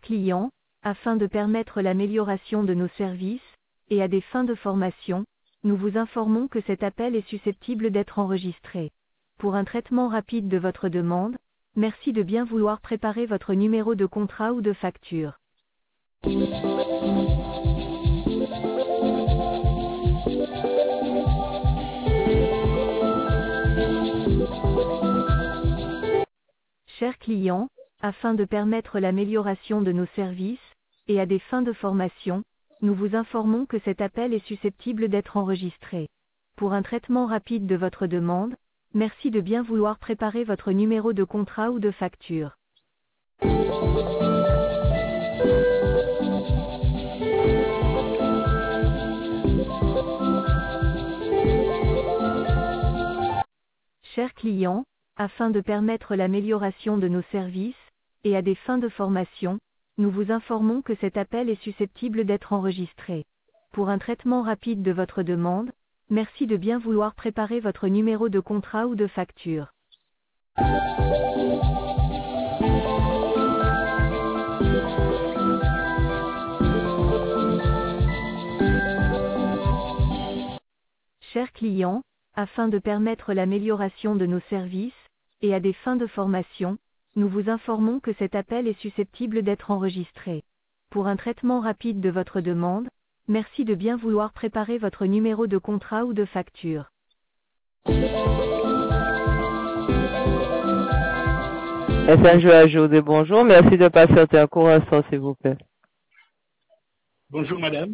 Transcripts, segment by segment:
client, afin de permettre l'amélioration de nos services, et à des fins de formation, nous vous informons que cet appel est susceptible d'être enregistré. Pour un traitement rapide de votre demande, merci de bien vouloir préparer votre numéro de contrat ou de facture. Chers clients, afin de permettre l'amélioration de nos services, et à des fins de formation, nous vous informons que cet appel est susceptible d'être enregistré. Pour un traitement rapide de votre demande, merci de bien vouloir préparer votre numéro de contrat ou de facture. Chers clients, afin de permettre l'amélioration de nos services, et à des fins de formation, nous vous informons que cet appel est susceptible d'être enregistré. Pour un traitement rapide de votre demande, merci de bien vouloir préparer votre numéro de contrat ou de facture. Chers clients, afin de permettre l'amélioration de nos services, et à des fins de formation, nous vous informons que cet appel est susceptible d'être enregistré. Pour un traitement rapide de votre demande, merci de bien vouloir préparer votre numéro de contrat ou de facture. SNJ Ajourné, bonjour. Merci de patienter un court instant, s'il vous plaît. Bonjour madame.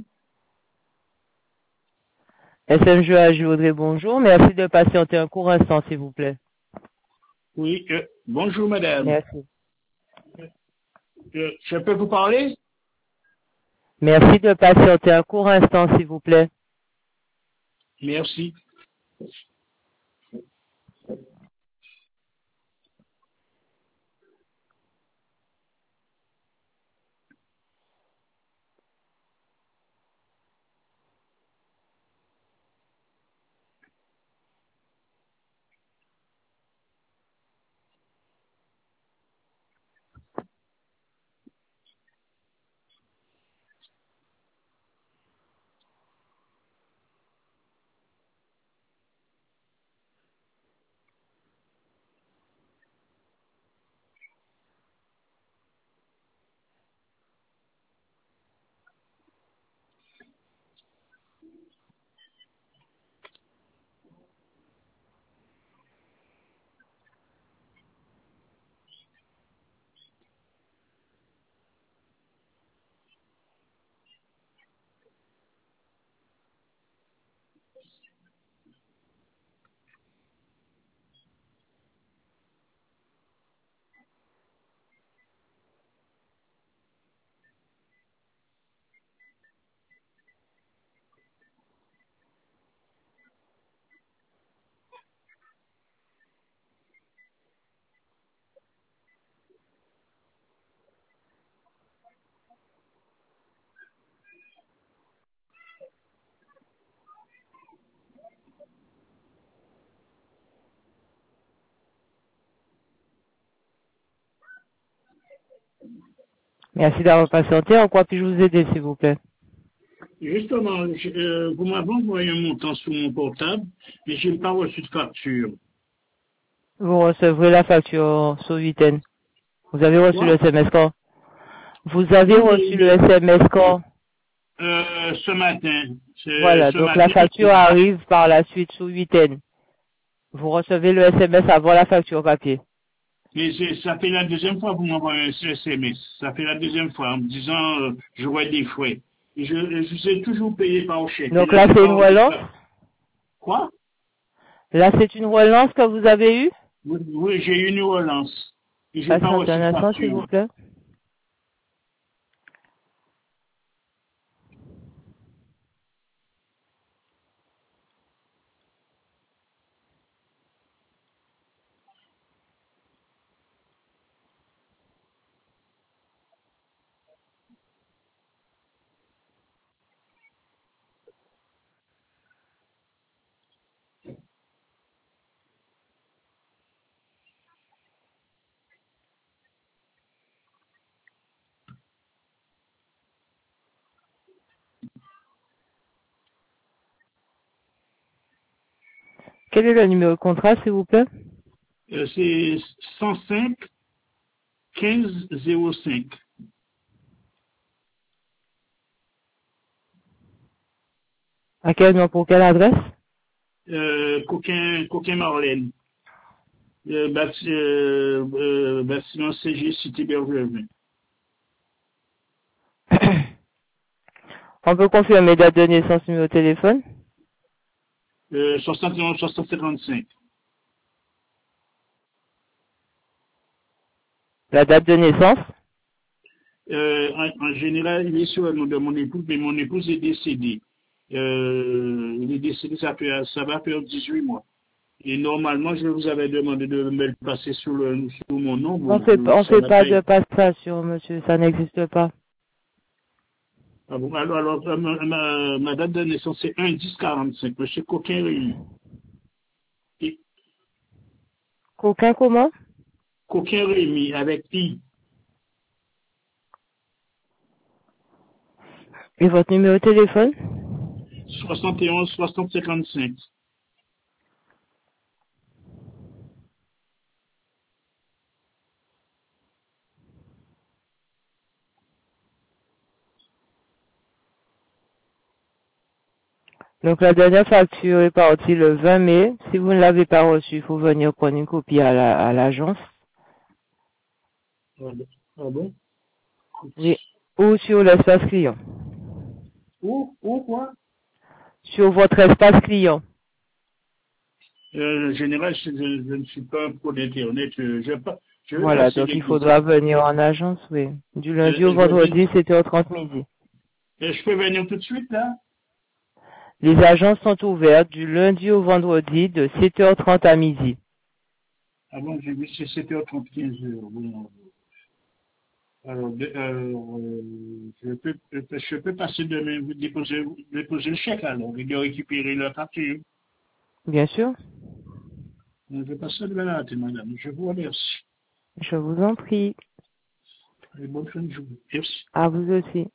SNJ Ajourné, bonjour. Merci de patienter un court instant, s'il vous plaît. Oui, bonjour madame. Merci. Je peux vous parler? Merci de patienter un court instant, s'il vous plaît. Merci. Merci d'avoir patienté. En quoi puis-je vous aider, s'il vous plaît? Justement, vous m'avez envoyé un montant sur mon portable, mais je n'ai pas reçu de facture. Vous recevrez la facture sur 8N. Vous avez reçu Quoi? le SMS quand? Vous avez reçu le SMS quand? Ce matin. Voilà, Ce donc la matin. facture arrive par la suite sous 8N. Vous recevez le SMS avant la facture papier. Mais ça fait la deuxième fois que vous m'envoyez un SMS. Ça fait la deuxième fois en me disant j'aurai des frais. Et je sais toujours payer par chèque. Donc là, c'est une relance? Quoi? Là, c'est une relance que vous avez eue? Oui, j'ai eu une relance. Et j'ai pas Patientez reçu un de instant, s'il facture. vous plaît. Quel est le numéro de contrat, s'il vous plaît? C'est 105 15 05. À quel nom, pour quelle adresse? Coquin Marlène. Bâtiment CG Cité Bergevin. On peut confirmer date de naissance, numéro de téléphone? 71 655. La date de naissance? En général, il est sur le nom de mon épouse, mais mon épouse est décédée. Il est décédé, ça va faire 18 mois. Et normalement, je vous avais demandé de me le passer sur mon nom. On fait pas de passation, monsieur, ça n'existe pas. Ah bon, alors ma date de naissance, c'est 1-10-45, monsieur Coquin Rémy. Coquin comment? Coquin Rémy, avec I. Et votre numéro de téléphone? 71 6055. Donc la dernière facture est partie le 20 mai. Si vous ne l'avez pas reçue, il faut venir prendre une copie à l'agence. Ah bon? Oui. Ou sur l'espace client. Où quoi? Sur votre espace client. En général, je ne suis pas un pro d'Internet. Je vais Voilà, passer donc les il visites. faudra venir en agence, oui. Du lundi au Je vendredi, 7h30 midi. je peux venir tout de suite, là? Les agences sont ouvertes du lundi au vendredi de 7h30 à midi. Ah bon, j'ai vu c'est 7h30, 15h. Bon. Alors, je peux passer demain, vous déposer le chèque alors, et de récupérer la facture. Bien sûr, Je vais passer demain matin, madame. Je vous remercie. je vous en prie. Et bonne fin de journée. Merci. À vous aussi.